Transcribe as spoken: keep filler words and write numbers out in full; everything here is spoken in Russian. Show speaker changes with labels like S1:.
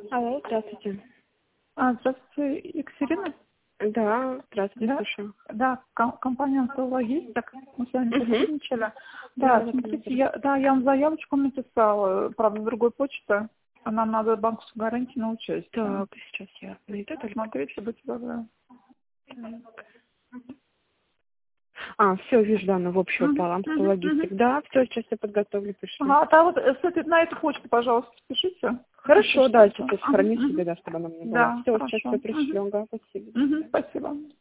S1: Алло, здравствуйте.
S2: А, здравствуйте, Екатерина?
S1: Да, здравствуйте,
S2: Да,
S1: слушаю.
S2: да, ком- компания «Антологистик», мы с вами
S1: Угу.
S2: сотрудничали.
S1: Да,
S2: Да,
S1: да,
S2: смотрите,
S1: поняла.
S2: я, да, я вам заявочку написала, правда, с другой почты. А нам надо банковскую гарантию на участие.
S1: Так, сейчас я найду только.
S2: Смотрите, будьте добры.
S1: А, все, вижу, да, она в общую
S2: Мгм,
S1: упала.
S2: мгм,
S1: Логистик.
S2: мгм.
S1: Да, все, сейчас я подготовлю, пришлю.
S2: Ага, да, вот э, с этой, на эту почту, пожалуйста, спешите.
S1: Хорошо,
S2: Напишите
S1: да,
S2: всё.
S1: сейчас
S2: Ага,
S1: сохраню себе,
S2: мгм.
S1: да, чтобы она мне была.
S2: Да,
S1: Все, сейчас
S2: хорошо.
S1: я
S2: Мгм.
S1: пришлю, да, спасибо.
S2: Мгм, спасибо.